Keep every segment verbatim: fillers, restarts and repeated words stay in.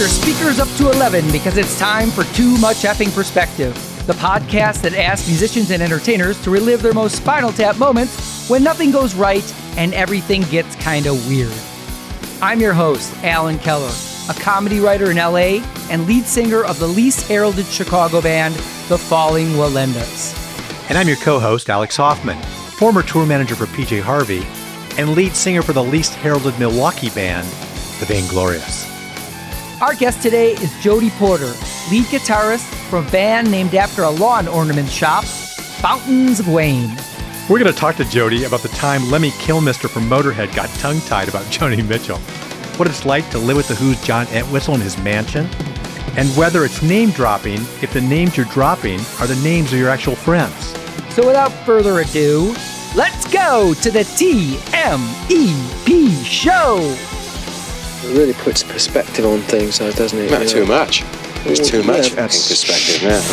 your speakers up to eleven because it's time for Too Much Effing Perspective, the podcast that asks musicians and entertainers to relive their most Spinal Tap moments when nothing goes right and everything gets kind of weird. I'm your host, Alan Keller, a comedy writer in L A and lead singer of the least heralded Chicago band, The Falling Wallendas. And I'm your co-host, Alex Hoffman, former tour manager for P J Harvey and lead singer for the least heralded Milwaukee band, The Vainglorious. Our guest today is Jody Porter, lead guitarist from a band named after a lawn ornament shop, Fountains of Wayne. We're going to talk to Jody about the time Lemmy Kilmister from Motorhead got tongue-tied about Joni Mitchell, what it's like to live with the Who's John Entwistle in his mansion, and whether it's name-dropping if the names you're dropping are the names of your actual friends. So without further ado, let's go to the T M E P show. It really puts perspective on things, though, doesn't it? Not too much. There's Well, too much yeah, fucking perspective now.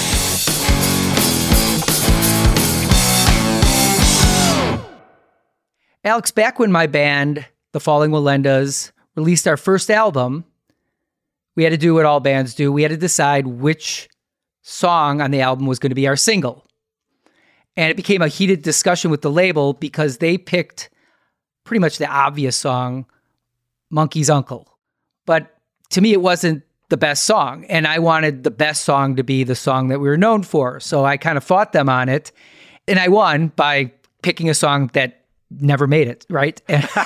Alex, back when my band, The Falling Wallendas, released our first album, we had to do what all bands do. We had to decide which song on the album was going to be our single. And it became a heated discussion with the label because they picked pretty much the obvious song, Monkey's Uncle. But to me, it wasn't the best song. And I wanted the best song to be the song that we were known for. So I kind of fought them on it. And I won by picking a song that never made it, right?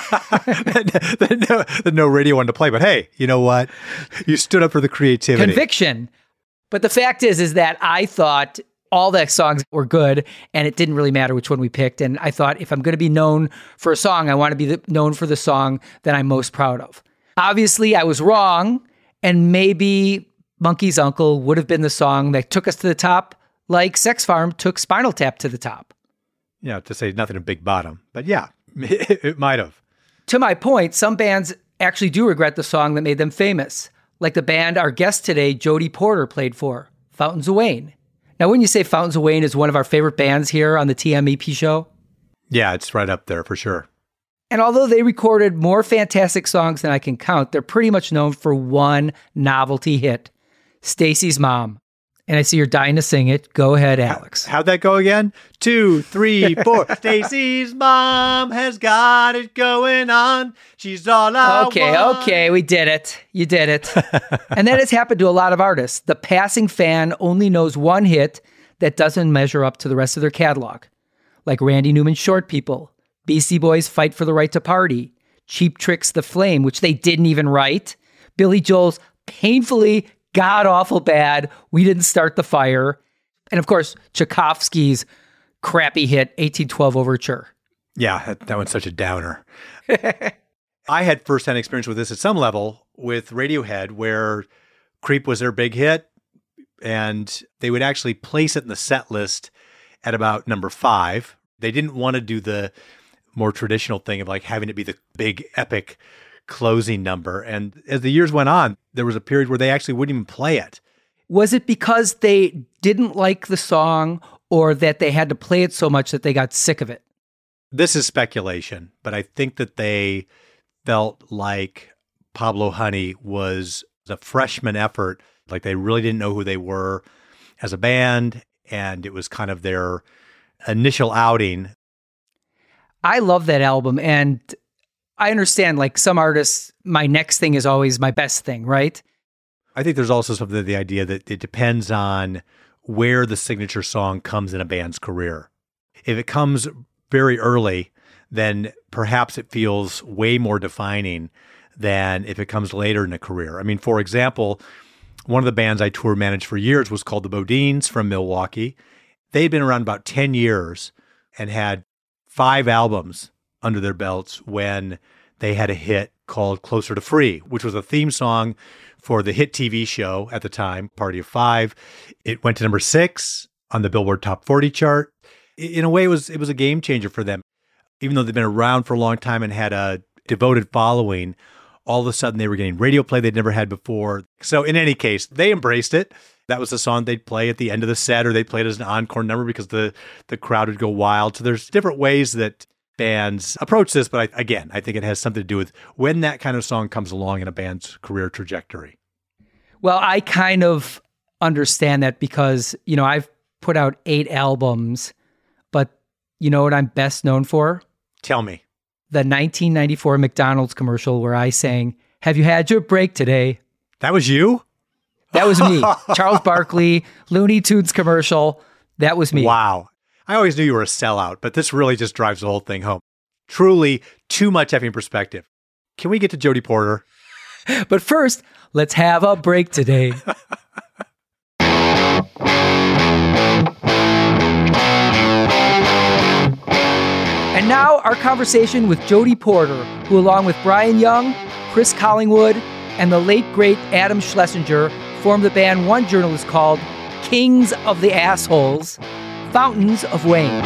the, no, no radio one to play, but hey, you know what? You stood up for the creativity. Conviction. But the fact is, is that I thought all the songs were good, and it didn't really matter which one we picked. And I thought, if I'm going to be known for a song, I want to be the, known for the song that I'm most proud of. Obviously, I was wrong, and maybe Monkey's Uncle would have been the song that took us to the top, like Sex Farm took Spinal Tap to the top. Yeah, to say nothing of Big Bottom. But yeah, it, it might have. To my point, some bands actually do regret the song that made them famous, like the band our guest today, Jody Porter, played for, Fountains of Wayne. Now, wouldn't you say Fountains of Wayne is one of our favorite bands here on the T M E P show? Yeah, it's right up there for sure. And although they recorded more fantastic songs than I can count, they're pretty much known for one novelty hit, Stacy's Mom. And I see you're dying to sing it. Go ahead, Alex. How'd that go again? Two, three, four. Stacy's mom has got it going on. She's all I Okay, want. okay, we did it. You did it. And that has happened to a lot of artists. The passing fan only knows one hit that doesn't measure up to the rest of their catalog. Like Randy Newman's Short People, Beastie Boys' Fight for the Right to Party, Cheap Trick's The Flame, which they didn't even write, Billy Joel's painfully god-awful bad We Didn't Start the Fire, and of course, Tchaikovsky's crappy hit, eighteen twelve Overture. Yeah, that, that one's such a downer. I had firsthand experience with this at some level with Radiohead, where Creep was their big hit, and they would actually place it in the set list at about number five. They didn't want to do the more traditional thing of like having it be the big epic closing number. And as the years went on, there was a period where they actually wouldn't even play it. Was it because they didn't like the song or that they had to play it so much that they got sick of it? This is speculation, but I think that they felt like Pablo Honey was a freshman effort. Like they really didn't know who they were as a band, and it was kind of their initial outing. I love that album, and I understand, like some artists, my next thing is always my best thing, right? I think there's also something to the idea that it depends on where the signature song comes in a band's career. If it comes very early, then perhaps it feels way more defining than if it comes later in a career. I mean, for example, one of the bands I tour managed for years was called the Bodines from Milwaukee. They'd been around about ten years and had five albums under their belts when they had a hit called Closer to Free, which was a theme song for the hit T V show at the time, Party of Five. It went to number six on the Billboard Top forty chart. In a way, it was it was a game changer for them. Even though they've been around for a long time and had a devoted following, all of a sudden they were getting radio play they'd never had before. So in any case, they embraced it. That was the song they'd play at the end of the set, or they'd play it as an encore number because the, the crowd would go wild. So there's different ways that bands approach this, but I, again, I think it has something to do with when that kind of song comes along in a band's career trajectory. Well, I kind of understand that because, you know, I've put out eight albums, but you know what I'm best known for? Tell me. The nineteen ninety-four McDonald's commercial where I sang, "Have you had your break today?" That was you? That was me. Charles Barkley, Looney Tunes commercial. That was me. Wow. I always knew you were a sellout, but this really just drives the whole thing home. Truly too much having perspective. Can we get to Jody Porter? But first, let's have a break today. And now our conversation with Jody Porter, who along with Brian Young, Chris Collingwood, and the late great Adam Schlesinger formed the band one journalist called Kings of the Assholes, Fountains of Wayne.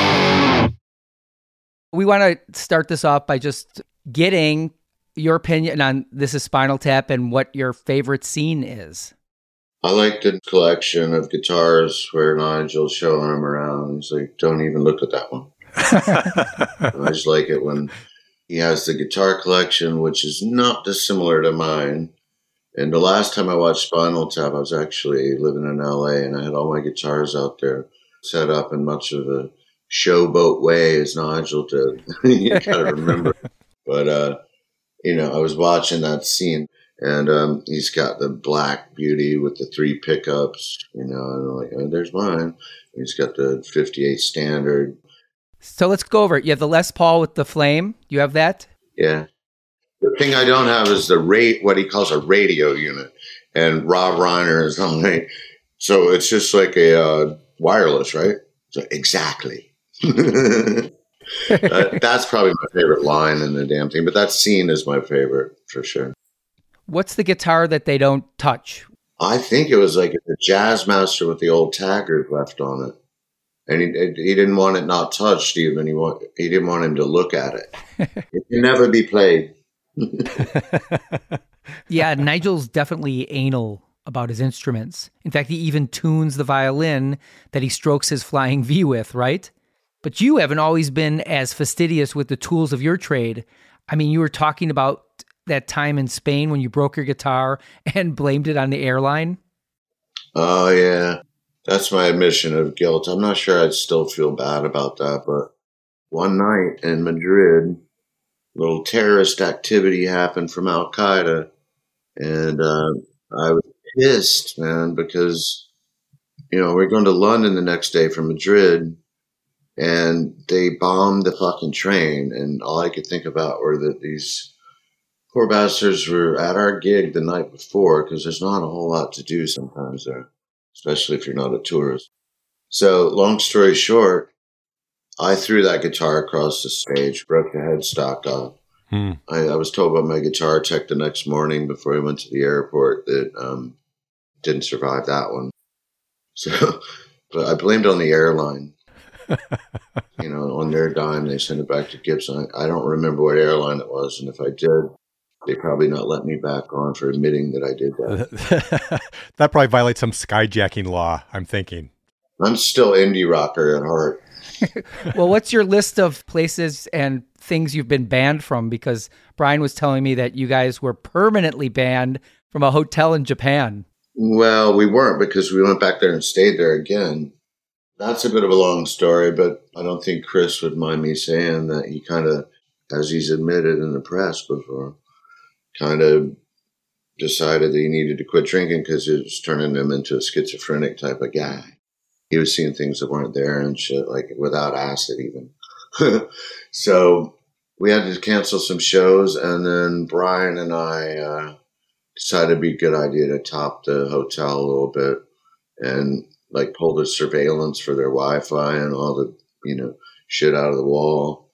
We want to start this off by just getting your opinion on This Is Spinal Tap and what your favorite scene is. I like the collection of guitars where Nigel's showing them around. He's like, don't even look at that one. I just like it when he has the guitar collection, which is not dissimilar to mine. And the last time I watched Spinal Tap, I was actually living in L A, and I had all my guitars out there set up in much of a showboat way, as Nigel did. You gotta remember. But, uh, you know, I was watching that scene, and um, he's got the Black Beauty with the three pickups, you know, and I'm like, oh, there's mine. He's got the fifty-eight Standard. So let's go over it. You have the Les Paul with the flame. You have that? Yeah. The thing I don't have is the rate, what he calls a radio unit. And Rob Reiner is on it. So it's just like a uh, wireless, right? So exactly. uh, that's probably my favorite line in the damn thing. But that scene is my favorite for sure. What's the guitar that they don't touch? I think it was like the Jazzmaster with the old Taggart left on it. And he he didn't want it not touched even. He want, he didn't want him to look at it. It can never be played. Yeah, Nigel's definitely anal about his instruments. In fact, he even tunes the violin that he strokes his Flying V with, right? But you haven't always been as fastidious with the tools of your trade. I mean, you were talking about that time in Spain when you broke your guitar and blamed it on the airline. Oh, yeah. That's my admission of guilt. I'm not sure I'd still feel bad about that, but one night in Madrid, a little terrorist activity happened from Al Qaeda, and uh, I was pissed, man, because, you know, we're going to London the next day from Madrid, and they bombed the fucking train, and all I could think about were that these poor bastards were at our gig the night before, because there's not a whole lot to do sometimes there, especially if you're not a tourist. So, long story short, I threw that guitar across the stage, broke the headstock off. Hmm. I, I was told by my guitar tech the next morning before I went to the airport that um, didn't survive that one. So, but I blamed it on the airline. You know, on their dime, they sent it back to Gibson. I, I don't remember what airline it was, and if I did, they probably not let me back on for admitting that I did that. That probably violates some skyjacking law, I'm thinking. I'm still indie rocker at heart. Well, what's your list of places and things you've been banned from? Because Brian was telling me that you guys were permanently banned from a hotel in Japan. Well, we weren't, because we went back there and stayed there again. That's a bit of a long story, but I don't think Chris would mind me saying that he kind of, as he's admitted in the press before, kind of decided that he needed to quit drinking because it was turning him into a schizophrenic type of guy. He was seeing things that weren't there and shit, like without acid even. So we had to cancel some shows, and then Brian and I uh, decided it'd be a good idea to top the hotel a little bit and like pull the surveillance for their Wi-Fi and all the, you know, shit out of the wall.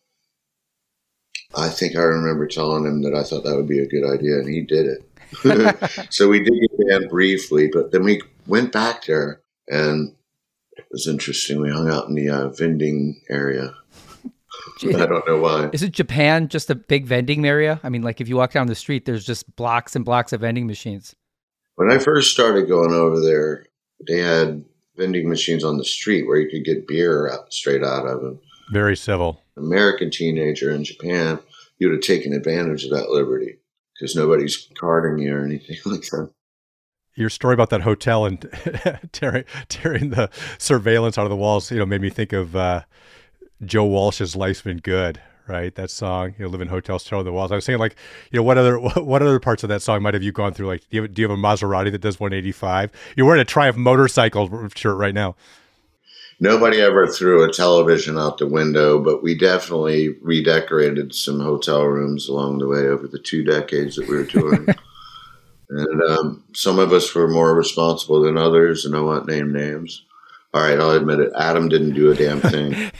I think I remember telling him that I thought that would be a good idea, and he did it. So we did get banned briefly, but then we went back there, and it was interesting. We hung out in the uh, vending area. I don't know why. Is it Japan just a big vending area? I mean, like if you walk down the street, there's just blocks and blocks of vending machines. When I first started going over there, they had vending machines on the street where you could get beer out, straight out of them. Very civil. American teenager in Japan, you would have taken advantage of that liberty because nobody's carding you or anything like that. Your story about that hotel and tearing, tearing the surveillance out of the walls, you know, made me think of uh, Joe Walsh's "Life's Been Good," right? That song, you know, live in hotels, tear the walls. I was saying, like, you know, what other what other parts of that song might have you gone through? Like, do you have, do you have a Maserati that does one eighty-five? You're wearing a Triumph motorcycle shirt right now. Nobody ever threw a television out the window, but we definitely redecorated some hotel rooms along the way over the two decades that we were touring. And um, some of us were more responsible than others, and I won't name names. All right, I'll admit it. Adam didn't do a damn thing.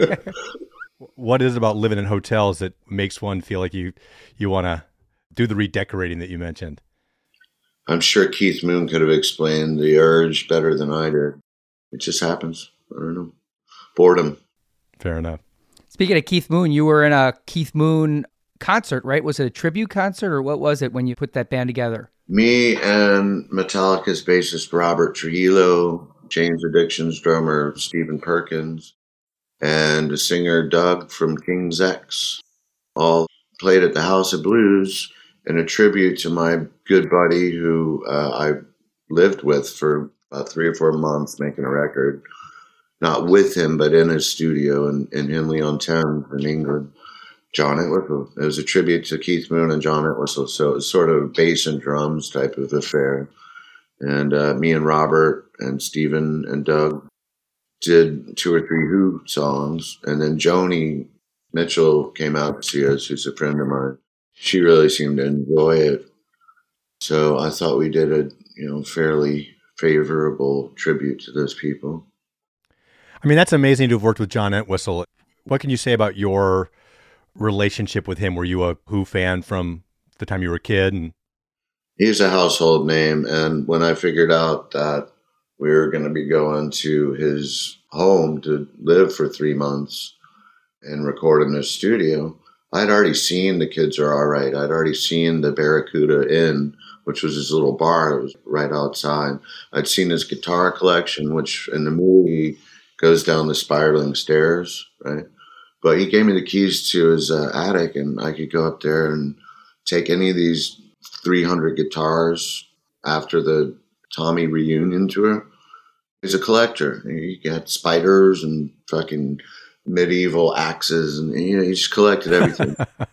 What is it about living in hotels that makes one feel like you you want to do the redecorating that you mentioned? I'm sure Keith Moon could have explained the urge better than I did. It just happens. I don't know. Boredom. Fair enough. Speaking of Keith Moon, you were in a Keith Moon concert, right? Was it a tribute concert, or what was it when you put that band together? Me and Metallica's bassist Robert Trujillo, Jane's Addiction's drummer Stephen Perkins, and the singer Doug from King's X all played at the House of Blues in a tribute to my good buddy who uh, I lived with for about three or four months making a record. Not with him, but in his studio in, in Henley-on-Thames in England. John Entwistle. It was a tribute to Keith Moon and John Entwistle, so it was sort of a bass and drums type of affair. And uh, me and Robert and Stephen and Doug did two or three Who songs, and then Joni Mitchell came out to see us, who's a friend of mine. She really seemed to enjoy it, so I thought we did a you know fairly favorable tribute to those people. I mean, that's amazing to have worked with John Entwistle. What can you say about your relationship with him? Were you a Who fan from the time you were a kid? And he's a household name, and when I figured out that we were going to be going to his home to live for three months and record in his studio, I'd already seen The Kids Are All Right. I'd already seen the Barracuda Inn, which was his little bar that was right outside. I'd seen his guitar collection, which in the movie goes down the spiraling stairs, right? But he gave me the keys to his uh, attic, and I could go up there and take any of these three hundred guitars after the Tommy reunion tour. He's a collector. He got spiders and fucking medieval axes, and you know, he just collected everything.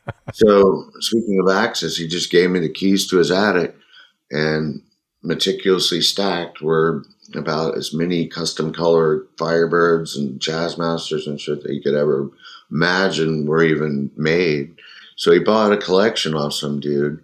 So speaking of axes, he just gave me the keys to his attic, and meticulously stacked were about as many custom colored Firebirds and Jazzmasters and shit that you could ever imagine were even made. So he bought a collection off some dude.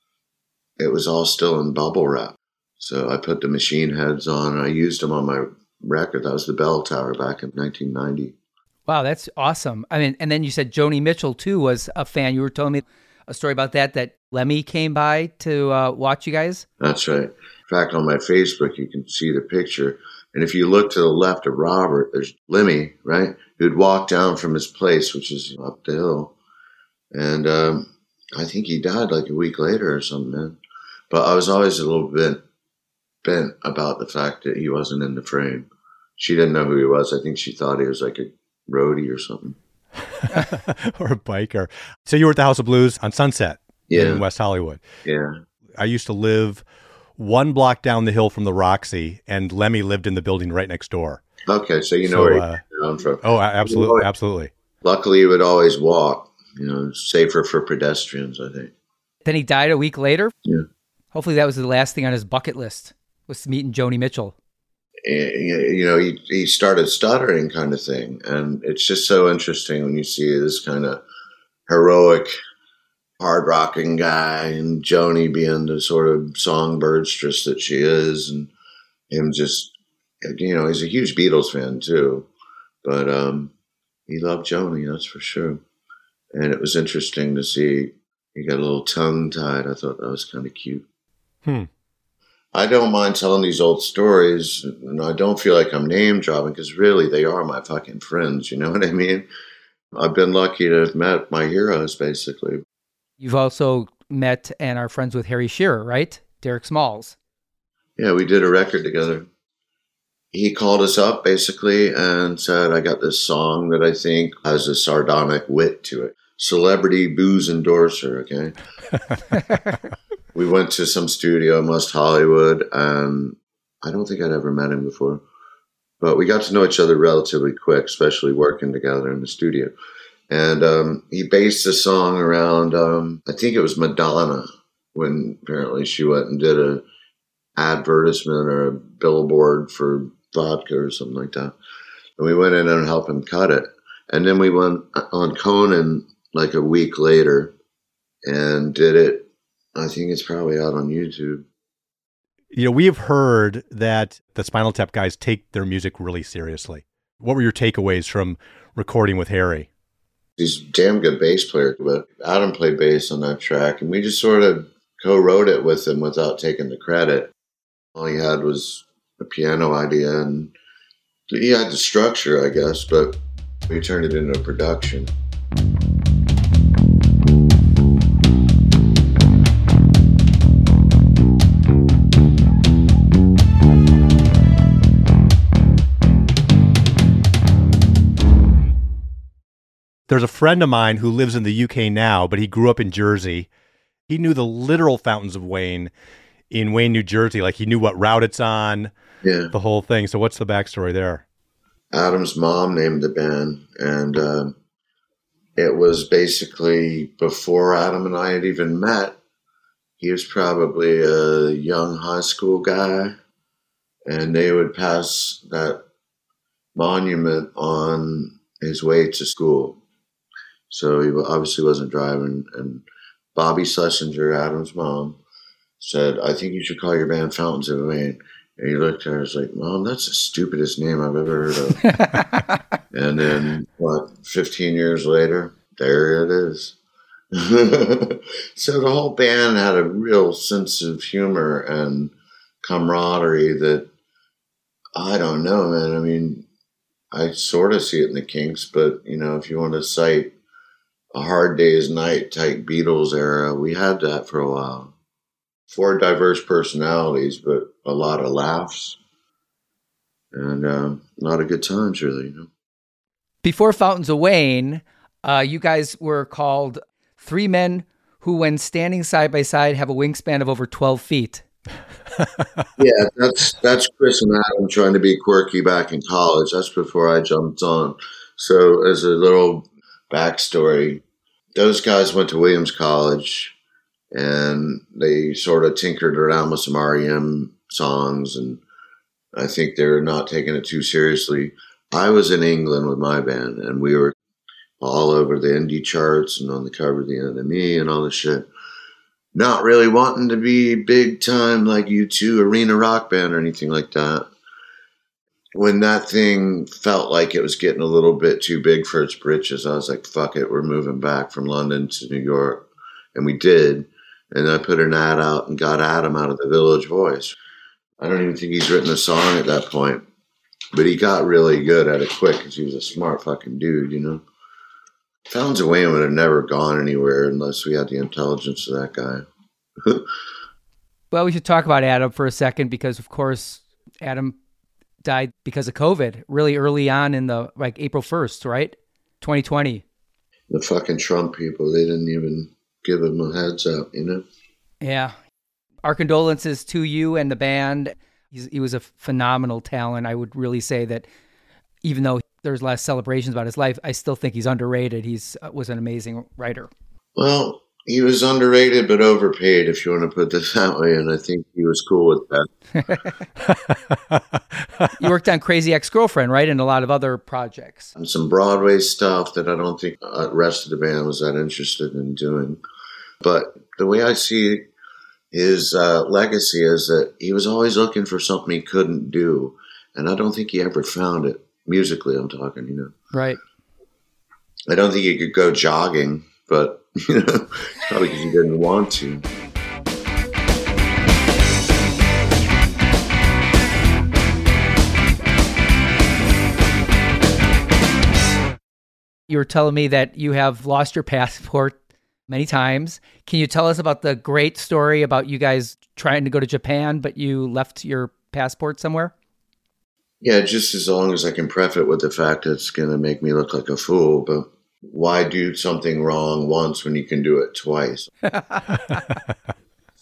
It was all still in bubble wrap. So I put the machine heads on, and I used them on my record. That was the Bell Tower back in nineteen ninety. Wow, that's awesome. I mean, and then you said Joni Mitchell, too, was a fan. You were telling me a story about that, that Lemmy came by to uh, watch you guys? That's right. In fact, on my Facebook, you can see the picture. And if you look to the left of Robert, there's Lemmy, right? Who'd walk down from his place, which is up the hill. And um, I think he died like a week later or something, man. But I was always a little bit bent about the fact that he wasn't in the frame. She didn't know who he was. I think she thought he was like a roadie or something. Or a biker. So you were at the House of Blues on Sunset Yeah. in West Hollywood. Yeah. I used to live one block down the hill from the Roxy, and Lemmy lived in the building right next door. Okay, so you know So, where uh, he's down from. Oh, absolutely, absolutely. Luckily, he would always walk. You know, safer for pedestrians, I think. Then he died a week later? Yeah. Hopefully that was the last thing on his bucket list, was meeting Joni Mitchell. You know, he, he started stuttering kind of thing. And it's just so interesting when you see this kind of heroic, hard-rocking guy and Joni being the sort of songbirdstress that she is, and him just, you know, he's a huge Beatles fan too. But um, he loved Joni, that's for sure. And it was interesting to see he got a little tongue-tied. I thought that was kind of cute. Hmm. I don't mind telling these old stories, and I don't feel like I'm name dropping because really they are my fucking friends. You know what I mean? I've been lucky to have met my heroes, basically. You've also met and are friends with Harry Shearer, right? Derek Smalls. Yeah, we did a record together. He called us up basically and said, I got this song that I think has a sardonic wit to it. Celebrity booze endorser, okay? We went to some studio in West Hollywood, and I don't think I'd ever met him before. But we got to know each other relatively quick, especially working together in the studio. And um, he based the song around, um, I think it was Madonna, when apparently she went and did a advertisement or a billboard for vodka or something like that. And we went in and helped him cut it. And then we went on Conan like a week later and did it. I think it's probably out on YouTube. You know, we have heard that the Spinal Tap guys take their music really seriously. What were your takeaways from recording with Harry? He's a damn good bass player, but Adam played bass on that track, and we just sort of co-wrote it with him without taking the credit. All he had was a piano idea, and he had the structure, I guess, but we turned it into a production. There's a friend of mine who lives in the U K now, but he grew up in Jersey. He knew the literal fountains of Wayne in Wayne, New Jersey. Like, he knew what route it's on, yeah, the whole thing. So what's the backstory there? Adam's mom named the band, and uh, it was basically before Adam and I had even met. He was probably a young high school guy, and they would pass that monument on his way to school. So he obviously wasn't driving, and Bobby Schlesinger, Adam's mom, said, I think you should call your band Fountains of Wayne. And he looked at her and was like, Mom, that's the stupidest name I've ever heard of. And then, what, fifteen years later, there it is. So the whole band had a real sense of humor and camaraderie that, I don't know, man. I mean, I sort of see it in the Kinks, but, you know, if you want to cite a Hard Day's Night type Beatles era, we had that for a while. Four diverse personalities, but a lot of laughs and uh, a lot of good times, really. You know? Before Fountains of Wayne, uh, you guys were called Three Men Who, when standing side by side, have a wingspan of over twelve feet. Yeah, that's that's Chris and Adam trying to be quirky back in college. That's before I jumped on. So as a little backstory, those guys went to Williams College, and they sort of tinkered around with some R E M songs, and I think they're not taking it too seriously. I was in England with my band, and we were all over the indie charts and on the cover of the N M E and all this shit. Not really wanting to be big time like U two arena rock band or anything like that. When that thing felt like it was getting a little bit too big for its britches, I was like, fuck it, we're moving back from London to New York. And we did. And I put an ad out and got Adam out of the Village Voice. I don't even think he's written a song at that point. But he got really good at it quick because he was a smart fucking dude, you know. Fountains of Wayne would have never gone anywhere unless we had the intelligence of that guy. Well, we should talk about Adam for a second because, of course, Adam died because of COVID really early on in the, like, April first, right? twenty twenty. The fucking Trump people, they didn't even give him a heads up, you know? Yeah. Our condolences to you and the band. He's, he was a phenomenal talent. I would really say that even though there's less celebrations about his life, I still think he's underrated. He's uh, was an amazing writer. Well, he was underrated but overpaid, if you want to put this that way, and I think he was cool with that. You worked on Crazy Ex-Girlfriend, right, and a lot of other projects. And some Broadway stuff that I don't think the rest of the band was that interested in doing. But the way I see his uh, legacy is that he was always looking for something he couldn't do, and I don't think he ever found it. Musically, I'm talking, you know. Right. I don't think he could go jogging, but, you know, probably because he didn't want to. You were telling me that you have lost your passport many times. Can you tell us about the great story about you guys trying to go to Japan, but you left your passport somewhere? Yeah, just as long as I can preface it with the fact that it's going to make me look like a fool, but why do something wrong once when you can do it twice?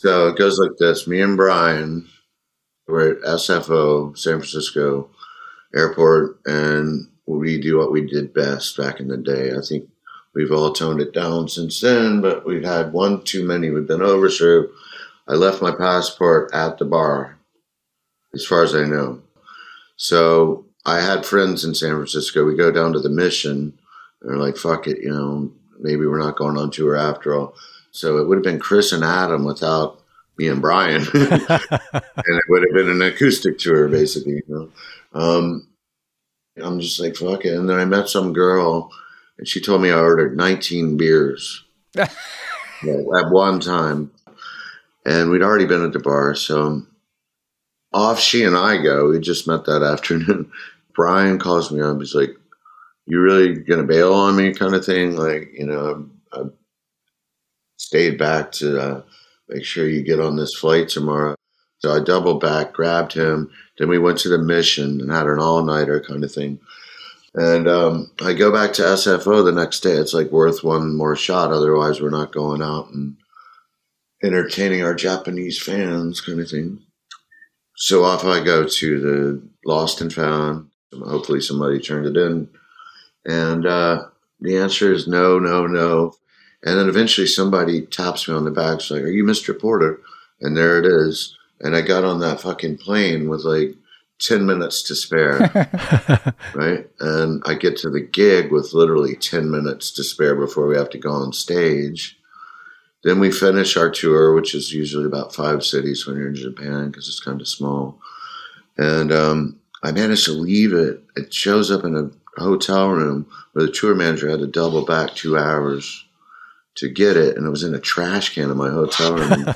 So it goes like this. Me and Brian were at S F O, San Francisco Airport, and we do what we did best back in the day. I think we've all toned it down since then, but we've had one too many. We've been over, so I left my passport at the bar, as far as I know. So I had friends in San Francisco. We go down to the Mission. They're like, fuck it, you know, maybe we're not going on tour after all. So it would have been Chris and Adam without me and Brian. And it would have been an acoustic tour, basically, you know. Um, I'm just like, fuck it. And then I met some girl, and she told me I ordered nineteen beers at one time. And we'd already been at the bar, so off she and I go. We just met that afternoon. Brian calls me up. He's like, you really going to bail on me kind of thing? Like, you know, I, I stayed back to uh, make sure you get on this flight tomorrow. So I doubled back, grabbed him. Then we went to the Mission and had an all-nighter kind of thing. And um, I go back to S F O the next day. It's like worth one more shot. Otherwise, we're not going out and entertaining our Japanese fans kind of thing. So off I go to the Lost and Found. Hopefully somebody turned it in. And uh, the answer is no, no, no. And then eventually somebody taps me on the back. It's like, are you Mister Porter? And there it is. And I got on that fucking plane with like ten minutes to spare. Right? And I get to the gig with literally ten minutes to spare before we have to go on stage. Then we finish our tour, which is usually about five cities when you're in Japan because it's kind of small. And um, I managed to leave it. It shows up in a hotel room where the tour manager had to double back two hours to get it. And it was in a trash can in my hotel room.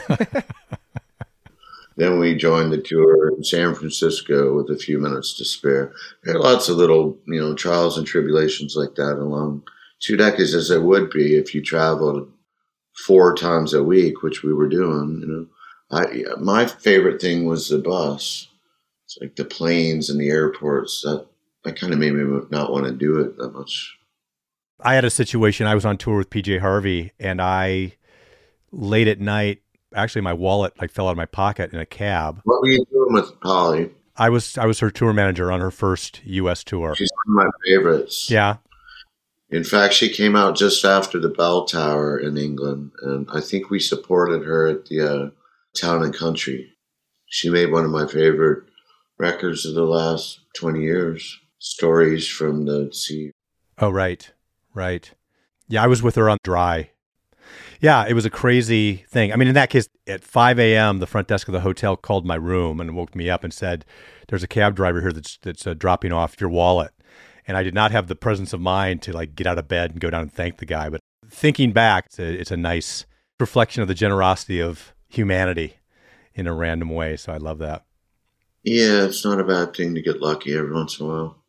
Then we joined the tour in San Francisco with a few minutes to spare. There are lots of little, you know, trials and tribulations like that along two decades, as there would be if you traveled four times a week, which we were doing. You know, I my favorite thing was the bus. It's like the planes and the airports. That that kind of made me not want to do it that much. I had a situation. I was on tour with P J Harvey, and I late at night. Actually, my wallet like fell out of my pocket in a cab. What were you doing with Polly? I was I was her tour manager on her first U S tour. She's one of my favorites. Yeah. In fact, she came out just after the Bell Tower in England, and I think we supported her at the uh, Town and Country. She made one of my favorite records of the last twenty years, Stories from the Sea. Oh, right, right. Yeah, I was with her on Dry. Yeah, it was a crazy thing. I mean, in that case, at five a.m., the front desk of the hotel called my room and woke me up and said, there's a cab driver here that's, that's uh, dropping off your wallet. And I did not have the presence of mind to like get out of bed and go down and thank the guy. But thinking back, it's a, it's a nice reflection of the generosity of humanity in a random way. So I love that. Yeah, it's not a bad thing to get lucky every once in a while.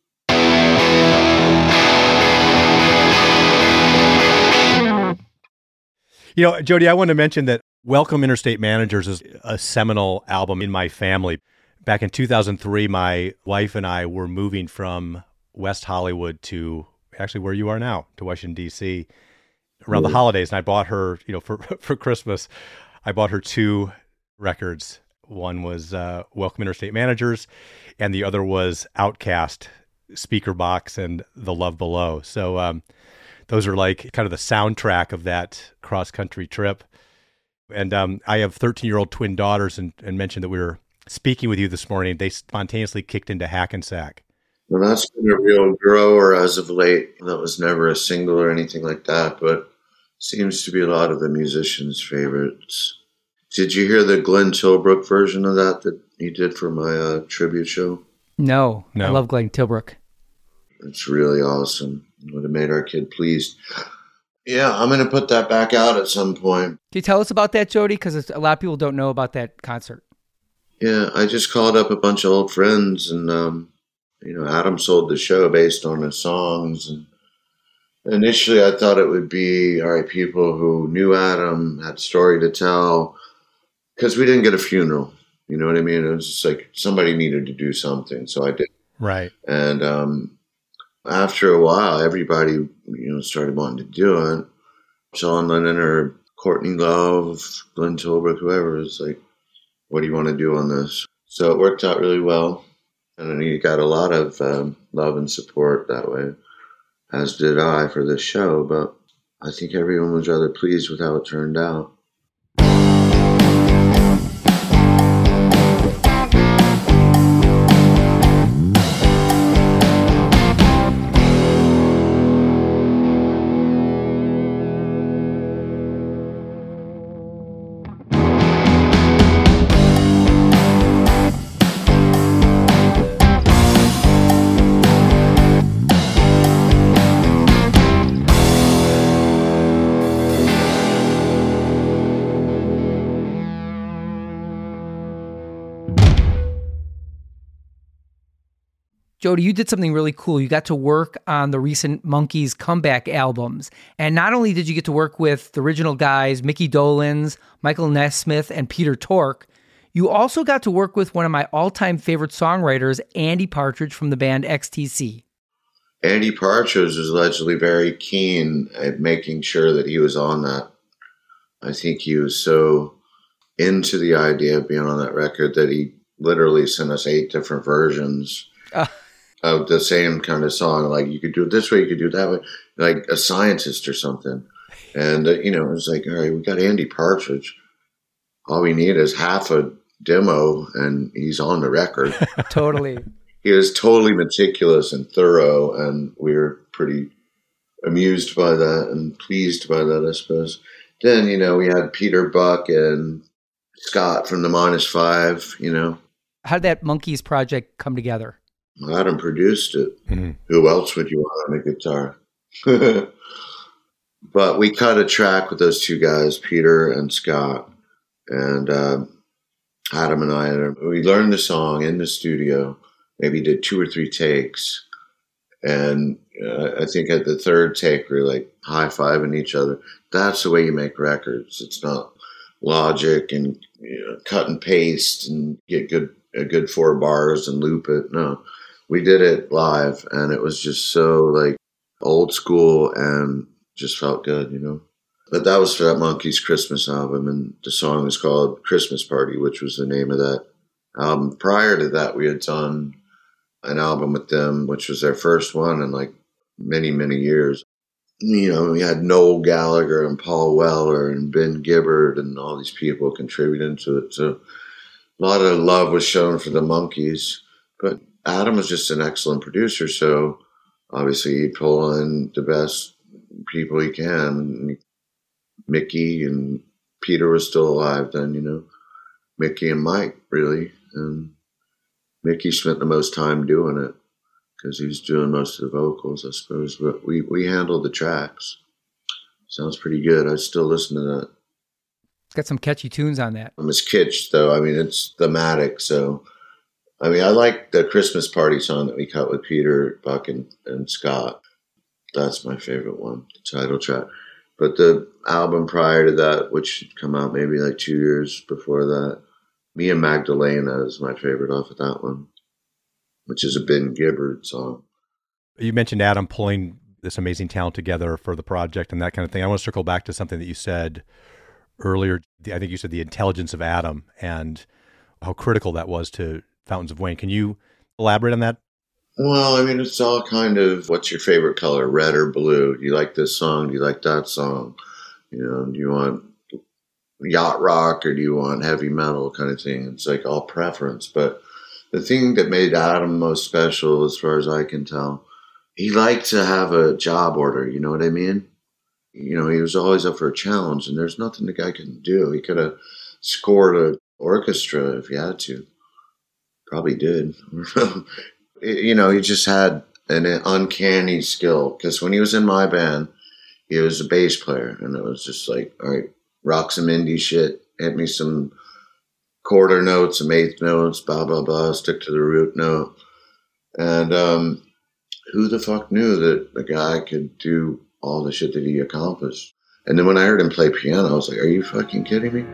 You know, Jody, I want to mention that Welcome Interstate Managers is a seminal album in my family. Back in two thousand three, my wife and I were moving from West Hollywood to actually where you are now, to Washington, D C around the holidays. And I bought her, you know, for, for Christmas, I bought her two records. One was uh, Welcome Interstate Managers, and the other was Outkast, Speaker Box, and The Love Below. So um, those are like kind of the soundtrack of that cross-country trip. And um, I have thirteen-year-old twin daughters, and, and mentioned that we were speaking with you this morning. They spontaneously kicked into Hackensack. Well, that's been a real grower as of late. That was never a single or anything like that, but seems to be a lot of the musicians' favorites. Did you hear the Glenn Tilbrook version of that that he did for my uh, tribute show? No, No. I love Glenn Tilbrook. It's really awesome. It would have made our kid pleased. Yeah, I'm going to put that back out at some point. Can you tell us about that, Jody? Because a lot of people don't know about that concert. Yeah, I just called up a bunch of old friends, and um, you know, Adam sold the show based on his songs. And initially, I thought it would be all right, people who knew Adam, had a story to tell, because we didn't get a funeral. You know what I mean? It was just like somebody needed to do something, so I did. Right. And um, after a while, everybody, you know, started wanting to do it. Sean Lennon or Courtney Love, Glenn Tilbrook, whoever is like, what do you want to do on this? So it worked out really well. And he got a lot of um, love and support that way, as did I for this show. But I think everyone was rather pleased with how it turned out. Jody, you did something really cool. You got to work on the recent Monkees comeback albums. And not only did you get to work with the original guys, Mickey Dolenz, Michael Nesmith, and Peter Tork, you also got to work with one of my all-time favorite songwriters, Andy Partridge from the band X T C. Andy Partridge was allegedly very keen at making sure that he was on that. I think he was so into the idea of being on that record that he literally sent us eight different versions. Uh. Of the same kind of song, like you could do it this way, you could do it that way, like a scientist or something. And, uh, you know, it was like, all right, we got Andy Partridge. All we need is half a demo and he's on the record. Totally. He was totally meticulous and thorough, and we were pretty amused by that and pleased by that, I suppose. Then, you know, we had Peter Buck and Scott from the Minus Five, you know. How did that Monkees project come together? Adam produced it. Mm-hmm. Who else would you want on a guitar? But we cut a track with those two guys, Peter and Scott, and uh, Adam and I. We learned the song in the studio. Maybe did two or three takes, and uh, I think at the third take we were like high-fiving each other. That's the way you make records. It's not Logic and, you know, cut and paste and get good a good four bars and loop it. No. We did it live, and it was just so, like, old school and just felt good, you know. But that was for that Monkees Christmas album, and the song was called Christmas Party, which was the name of that album. Prior to that, we had done an album with them, which was their first one in, like, many, many years. You know, we had Noel Gallagher and Paul Weller and Ben Gibbard and all these people contributing to it. So a lot of love was shown for the Monkees, but Adam was just an excellent producer, so obviously he'd pull in the best people he can. Mickey and Peter was still alive then, you know. Mickey and Mike, really. And Mickey spent the most time doing it because he was doing most of the vocals, I suppose. But we, we handled the tracks. Sounds pretty good. I still listen to that. It's got some catchy tunes on that. It's kitsch, though. I mean, it's thematic, so... I mean, I like the Christmas Party song that we cut with Peter, Buck, and, and Scott. That's my favorite one, the title track. But the album prior to that, which had come out maybe like two years before that, Me and Magdalena is my favorite off of that one, which is a Ben Gibbard song. You mentioned Adam pulling this amazing talent together for the project and that kind of thing. I want to circle back to something that you said earlier. I think you said the intelligence of Adam and how critical that was to Fountains of Wayne. Can you elaborate on that? Well, I mean, it's all kind of, what's your favorite color, red or blue? Do you like this song? Do you like that song? You know, do you want yacht rock or do you want heavy metal kind of thing? It's like all preference. But the thing that made Adam most special, as far as I can tell, he liked to have a job order. You know what I mean? You know, he was always up for a challenge, and there's nothing the guy couldn't do. He could have scored an orchestra if he had to. Probably did. You know, he just had an uncanny skill, because when he was in my band, he was a bass player, and it was just like, all right, rock some indie shit, hit me some quarter notes, some eighth notes, blah, blah, blah, stick to the root note. And um, who the fuck knew that the guy could do all the shit that he accomplished? And then when I heard him play piano, I was like, are you fucking kidding me?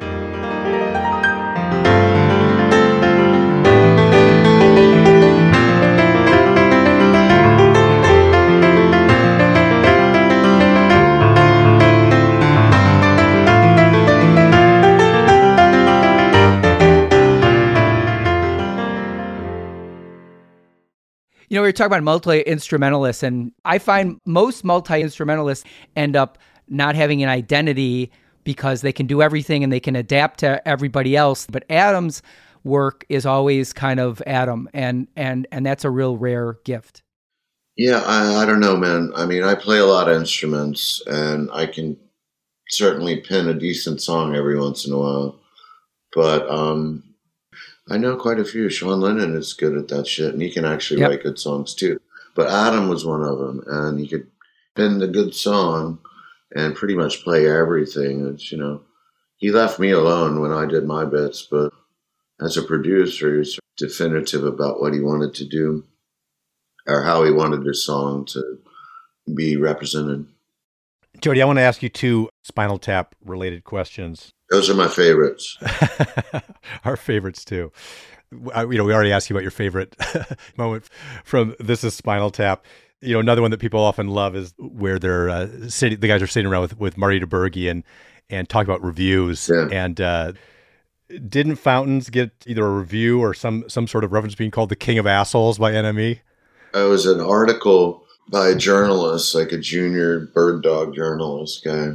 You know, we were talking about multi-instrumentalists, and I find most multi-instrumentalists end up not having an identity because they can do everything and they can adapt to everybody else. But Adam's work is always kind of Adam, and and and that's a real rare gift. Yeah, I, I don't know, man. I mean, I play a lot of instruments, and I can certainly pin a decent song every once in a while. But um, I know quite a few. Sean Lennon is good at that shit, and he can actually Yep. write good songs too. But Adam was one of them, and he could pin the good song and pretty much play everything. It's, you know, he left me alone when I did my bits, but as a producer, he was definitive about what he wanted to do or how he wanted his song to be represented. Jody, I want to ask you two Spinal Tap related questions. Those are my favorites. Our favorites too. I, you know, we already asked you about your favorite moment from This Is Spinal Tap. You know, another one that people often love is where they're uh, sitting, the guys are sitting around with, with Marty DeBerge and and talk about reviews. Yeah. And uh, didn't Fountains get either a review or some some sort of reference being called the King of Assholes by N M E? It was an article by a journalist, like a junior bird dog journalist guy.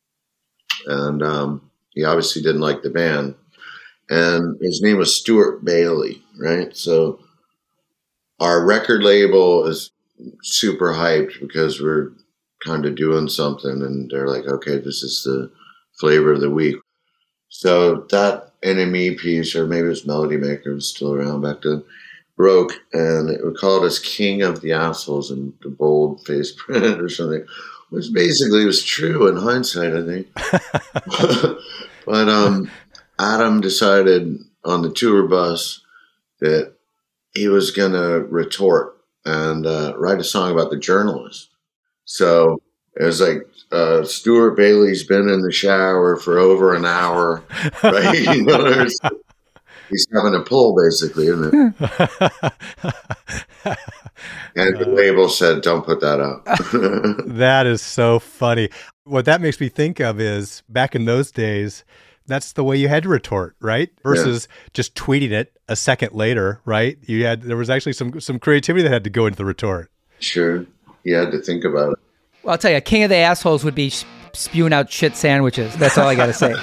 And um, he obviously didn't like the band. And his name was Stuart Bailey, right? So our record label is super hyped because we're kind of doing something. And they're like, okay, this is the flavor of the week. So that N M E piece, or maybe it was Melody Maker, was still around back then, broke, and it called us King of the Assholes in the bold face print or something, which basically was true in hindsight, I think. But um, Adam decided on the tour bus that he was going to retort and uh, write a song about the journalist. So it was like, uh, Stuart Bailey's been in the shower for over an hour, right? You know, there's, he's having a pull, basically, isn't it? And the label said, don't put that out. That is so funny. What that makes me think of is back in those days, that's the way you had to retort, right? Versus yeah. just tweeting it a second later, right? You had, there was actually some, some creativity that had to go into the retort. Sure. You had to think about it. Well, I'll tell you, King of the Assholes would be spewing out shit sandwiches. That's all I got to say.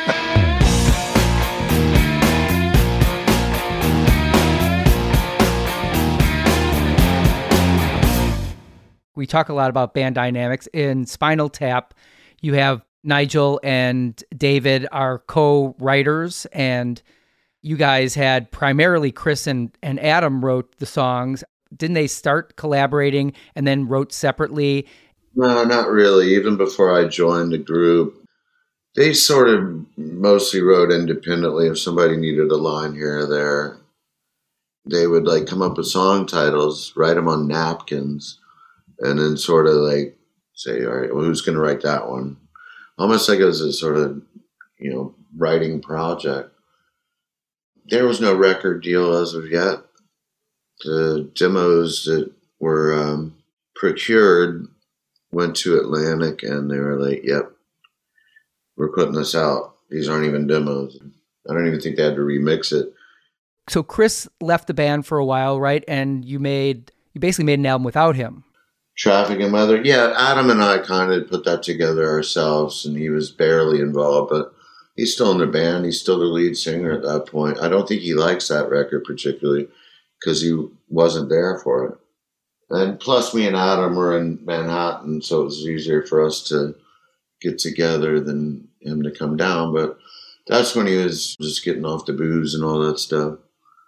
We talk a lot about band dynamics. In Spinal Tap, you have Nigel and David are co-writers, and you guys had primarily Chris and, and Adam wrote the songs. Didn't they start collaborating and then wrote separately? No, not really. Even before I joined the group, they sort of mostly wrote independently. If somebody needed a line here or there, they would like come up with song titles, write them on napkins, and then sort of like say, all right, well, who's going to write that one? Almost like it was a sort of, you know, writing project. There was no record deal as of yet. The demos that were um, procured went to Atlantic, and they were like, yep, we're putting this out. These aren't even demos. I don't even think they had to remix it. So Chris left the band for a while, right? And you made, you basically made an album without him. Traffic and Weather. Yeah, Adam and I kind of put that together ourselves, and he was barely involved, but he's still in the band. He's still the lead singer at that point. I don't think he likes that record particularly because he wasn't there for it. And plus, me and Adam were in Manhattan, so it was easier for us to get together than him to come down. But that's when he was just getting off the booze and all that stuff.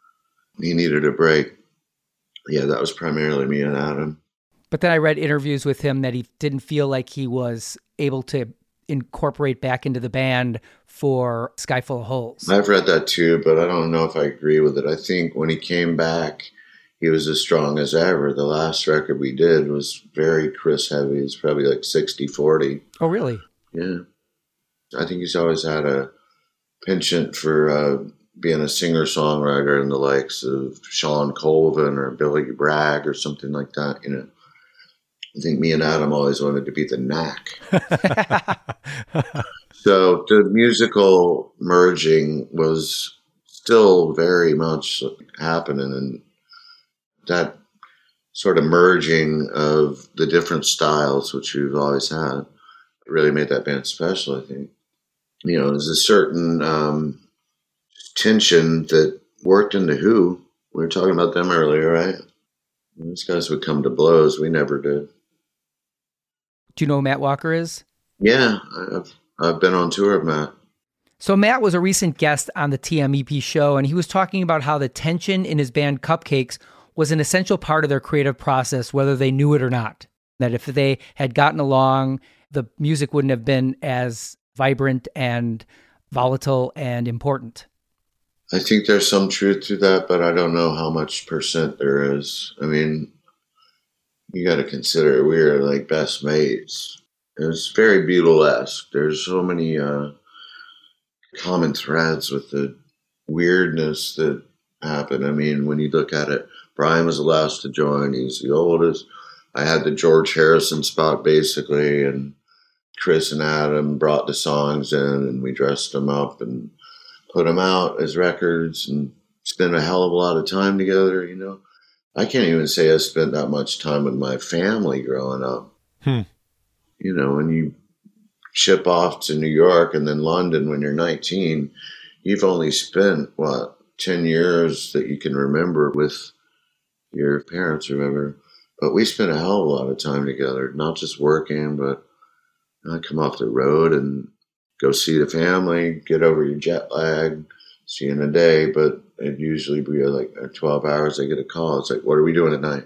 He needed a break. Yeah, that was primarily me and Adam. But then I read interviews with him that he didn't feel like he was able to incorporate back into the band for Sky Full of Holes. I've read that too, but I don't know if I agree with it. I think when he came back, he was as strong as ever. The last record we did was very Chris heavy. It's probably like sixty forty. Oh, really? Yeah. I think he's always had a penchant for uh, being a singer-songwriter in the likes of Sean Colvin or Billy Bragg or something like that, you know. I think me and Adam always wanted to be the Knack. So the musical merging was still very much happening, and that sort of merging of the different styles, which we've always had. It really made that band special, I think. You know, there's a certain um, tension that worked in The Who. We were talking about them earlier, right? Those guys would come to blows. We never did. Do you know who Matt Walker is? Yeah, I've, I've been on tour with Matt. So Matt was a recent guest on the T M E P show, and he was talking about how the tension in his band Cupcakes was an essential part of their creative process, whether they knew it or not. That if they had gotten along, the music wouldn't have been as vibrant and volatile and important. I think there's some truth to that, but I don't know how much percent there is. I mean, you got to consider we were like best mates. It was very Beatle-esque. There's so many uh, common threads with the weirdness that happened. I mean, when you look at it, Brian was the last to join. He's the oldest. I had the George Harrison spot basically, and Chris and Adam brought the songs in, and we dressed them up and put them out as records and spent a hell of a lot of time together, you know. I can't even say I spent that much time with my family growing up. Hmm. You know, when you ship off to New York and then London when you're nineteen, you've only spent, what, ten years that you can remember with your parents or whatever. But we spent a hell of a lot of time together, not just working, but I come off the road and go see the family, get over your jet lag, see you in a day. But it usually be like twelve hours, I get a call. It's like, what are we doing at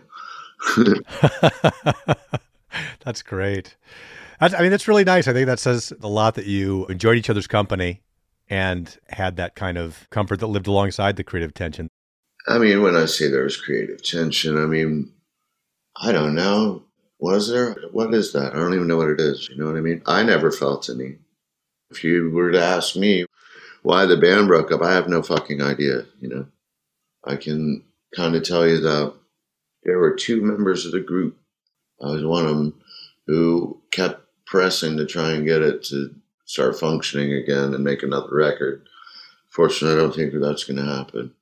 night? That's great. That's, I mean, that's really nice. I think that says a lot that you enjoyed each other's company and had that kind of comfort that lived alongside the creative tension. I mean, when I say there was creative tension, I mean, I don't know. Was there? What is that? I don't even know what it is. You know what I mean? I never felt any. If you were to ask me why the band broke up, I have no fucking idea, you know. I can kind of tell you that there were two members of the group. I was one of them who kept pressing to try and get it to start functioning again and make another record. Fortunately, I don't think that's going to happen.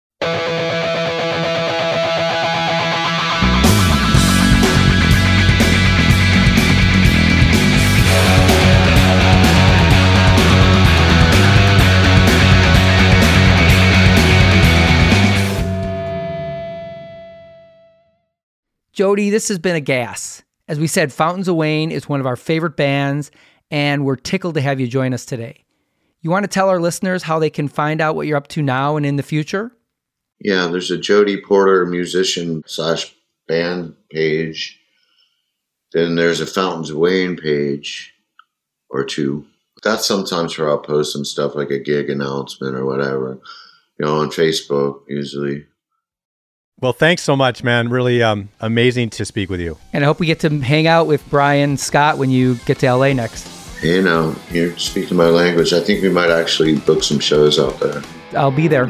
Jody, this has been a gas. As we said, Fountains of Wayne is one of our favorite bands, and we're tickled to have you join us today. You want to tell our listeners how they can find out what you're up to now and in the future? Yeah, there's a Jody Porter musician slash band page. Then there's a Fountains of Wayne page or two. That's sometimes where I'll post some stuff like a gig announcement or whatever, you know, on Facebook usually. Well, thanks so much, man. Really um, amazing to speak with you. And I hope we get to hang out with Brian Scott when you get to L A next. You know, you're speaking my language. I think we might actually book some shows out there. I'll be there.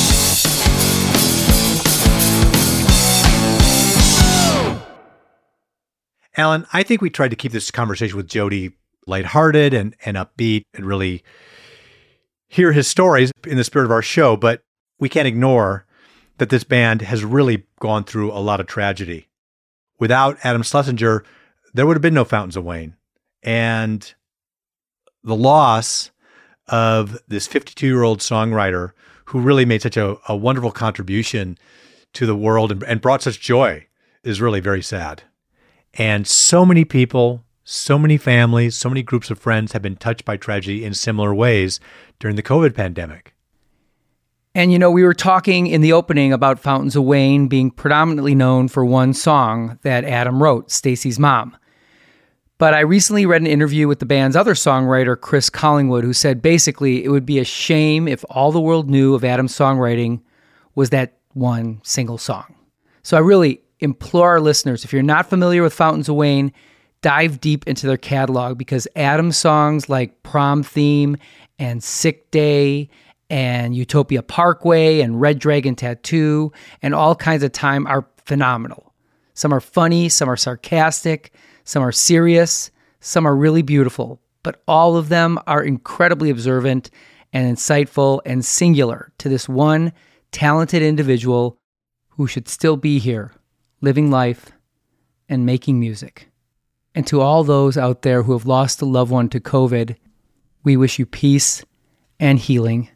Alan, I think we tried to keep this conversation with Jody lighthearted and, and upbeat and really hear his stories in the spirit of our show, but we can't ignore that this band has really gone through a lot of tragedy. Without Adam Schlesinger, there would have been no Fountains of Wayne. And the loss of this fifty-two-year-old songwriter who really made such a, a wonderful contribution to the world and, and brought such joy is really very sad. And so many people, so many families, so many groups of friends have been touched by tragedy in similar ways during the COVID pandemic. And, you know, we were talking in the opening about Fountains of Wayne being predominantly known for one song that Adam wrote, Stacy's Mom. But I recently read an interview with the band's other songwriter, Chris Collingwood, who said basically it would be a shame if all the world knew of Adam's songwriting was that one single song. So I really implore our listeners, if you're not familiar with Fountains of Wayne, dive deep into their catalog, because Adam's songs like Prom Theme and Sick Day and Utopia Parkway and Red Dragon Tattoo and All Kinds of Time are phenomenal. Some are funny, some are sarcastic, some are serious, some are really beautiful, but all of them are incredibly observant and insightful and singular to this one talented individual who should still be here living life, and making music. And to all those out there who have lost a loved one to COVID, we wish you peace and healing.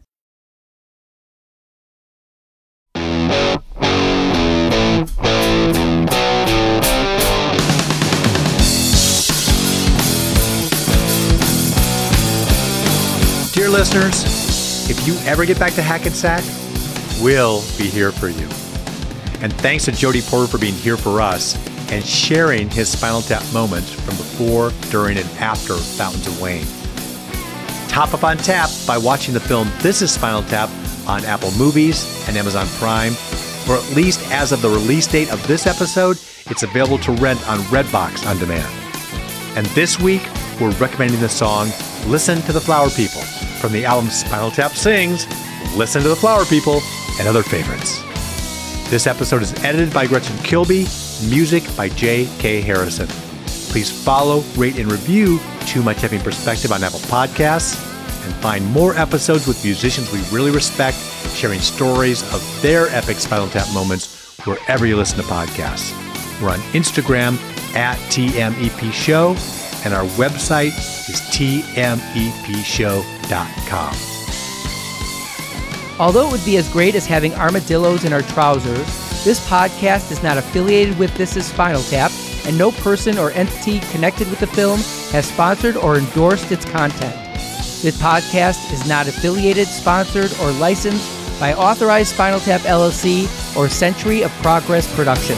Dear listeners, if you ever get back to Hackensack, we'll be here for you. And thanks to Jody Porter for being here for us and sharing his Spinal Tap moments from before, during, and after Fountains of Wayne. Top up on tap by watching the film This Is Spinal Tap on Apple Movies and Amazon Prime, or at least as of the release date of this episode, it's available to rent on Redbox On Demand. And this week, we're recommending the song Listen to the Flower People from the album Spinal Tap Sings, Listen to the Flower People, and other favorites. This episode is edited by Gretchen Kilby, music by J K Harrison. Please follow, rate, and review Too Much Effing Perspective on Apple Podcasts, and find more episodes with musicians we really respect, sharing stories of their epic Spinal Tap moments wherever you listen to podcasts. We're on Instagram at T M E P Show, and our website is T M E P show dot com. Although it would be as great as having armadillos in our trousers, this podcast is not affiliated with This Is Spinal Tap, and no person or entity connected with the film has sponsored or endorsed its content. This podcast is not affiliated, sponsored, or licensed by Authorized Spinal Tap L L C or Century of Progress Productions.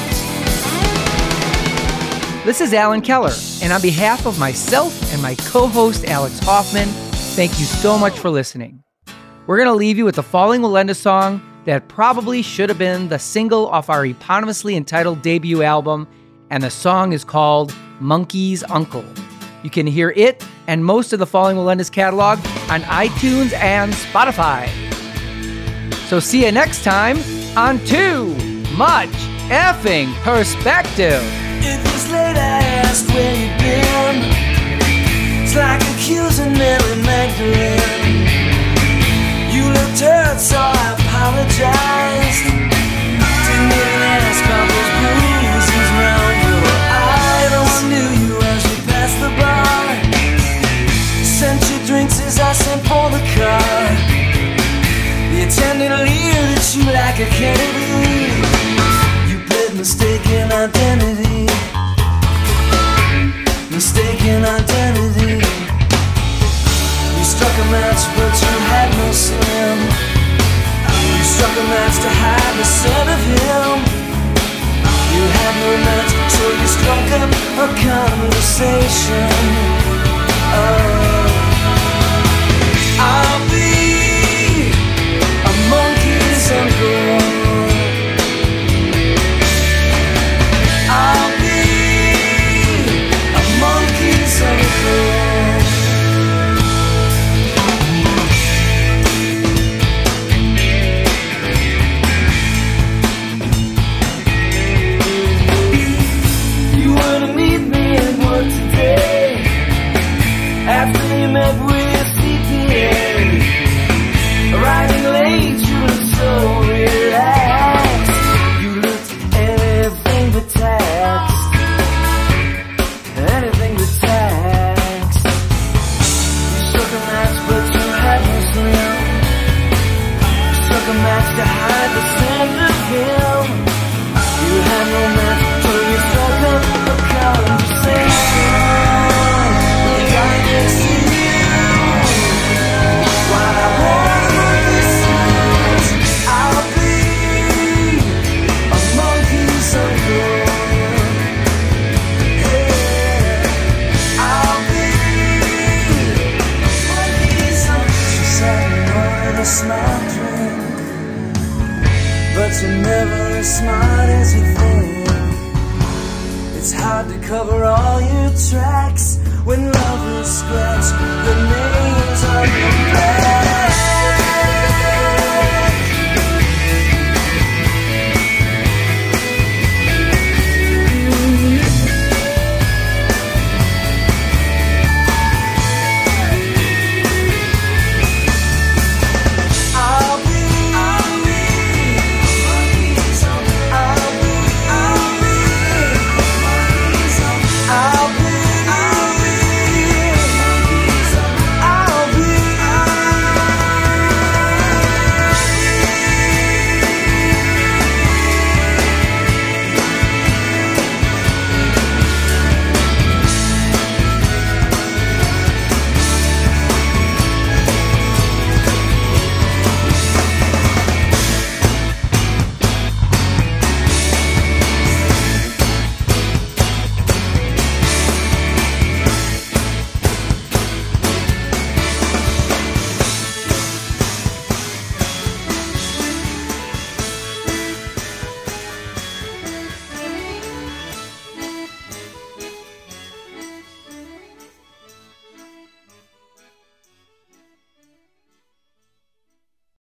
This is Alan Keller, and on behalf of myself and my co-host Alex Hoffman, thank you so much for listening. We're going to leave you with the Falling Wallenda song that probably should have been the single off our eponymously entitled debut album, and the song is called Monkey's Uncle. You can hear it and most of the Falling Wallenda's catalog on iTunes and Spotify. So see you next time on Too Much Effing Perspective. It was late, I asked where you'd been. It's like accusing Mary Magdalene. You looked hurt, so I apologized. Didn't even ask about those bruises round your eyes. No one knew you as we passed the bar. Sent you drinks as I sent for the car. The attendant leered at you like a Kennedy. You played mistaken identity. Mistaken identity. You struck a match, but you had no slim. You struck a match to hide the scent of him. You had no match, so you struck up a conversation. Oh, I'll be a monkey's uncle. I'll be a monkey's uncle. After you met with C P A, arriving late, you looked so relaxed. You looked anything but taxed, anything but taxed. You struck a match, but you had no thrill. You struck a match to hide the scent of him. You had no match, so you struck up a conversation. But you're never as smart as you think. It's hard to cover all your tracks when lovers scratch the names on your back.